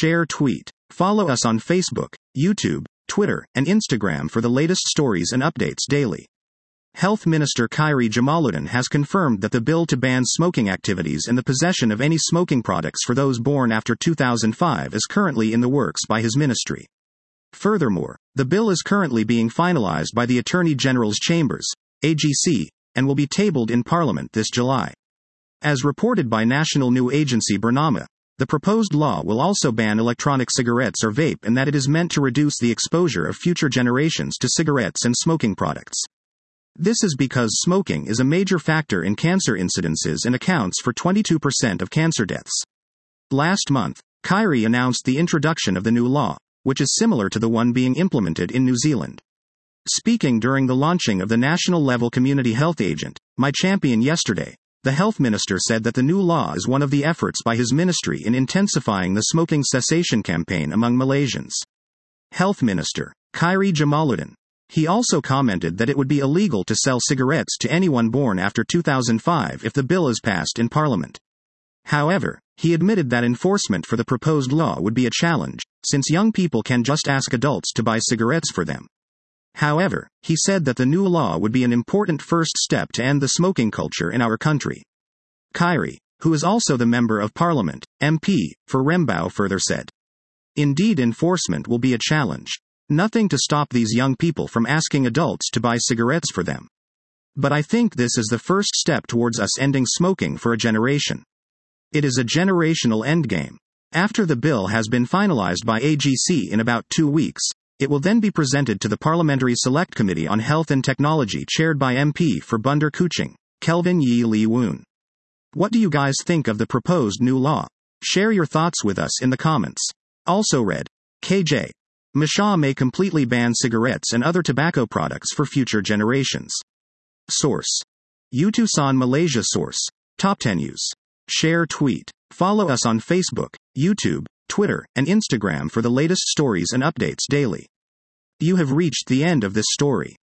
Share tweet. Follow us on Facebook, YouTube, Twitter, and Instagram for the latest stories and updates daily. Health Minister Khairi Jamaluddin has confirmed that the bill to ban smoking activities and the possession of any smoking products for those born after 2005 is currently in the works by his ministry. Furthermore, the bill is currently being finalized by the Attorney General's Chambers, AGC, and will be tabled in Parliament this July. As reported by national news agency Bernama, the proposed law will also ban electronic cigarettes or vape, and that it is meant to reduce the exposure of future generations to cigarettes and smoking products. This is because smoking is a major factor in cancer incidences and accounts for 22% of cancer deaths. Last month, Khairi announced the introduction of the new law, which is similar to the one being implemented in New Zealand. Speaking during the launching of the national-level community health agent, My Champion yesterday, the health minister said that the new law is one of the efforts by his ministry in intensifying the smoking cessation campaign among Malaysians. Health Minister Khairi Jamaluddin. He also commented that it would be illegal to sell cigarettes to anyone born after 2005 if the bill is passed in Parliament. However, he admitted that enforcement for the proposed law would be a challenge, since young people can just ask adults to buy cigarettes for them. However, he said that the new law would be an important first step to end the smoking culture in our country. Khairi, who is also the Member of Parliament, MP, for Rembau further said, "Indeed, enforcement will be a challenge. Nothing to stop these young people from asking adults to buy cigarettes for them. But I think this is the first step towards us ending smoking for a generation. It is a generational endgame. After the bill has been finalized by AGC in about 2 weeks, it will then be presented to the Parliamentary Select Committee on Health and Technology chaired by MP for Bandar Kuching, Kelvin Yi Lee Woon. What do you guys think of the proposed new law? Share your thoughts with us in the comments." Also read, KJ. Malaysia may completely ban cigarettes and other tobacco products for future generations. Source: Utusan Malaysia. Source: Top 10 News. Share tweet. Follow us on Facebook, YouTube, Twitter, and Instagram for the latest stories and updates daily. You have reached the end of this story.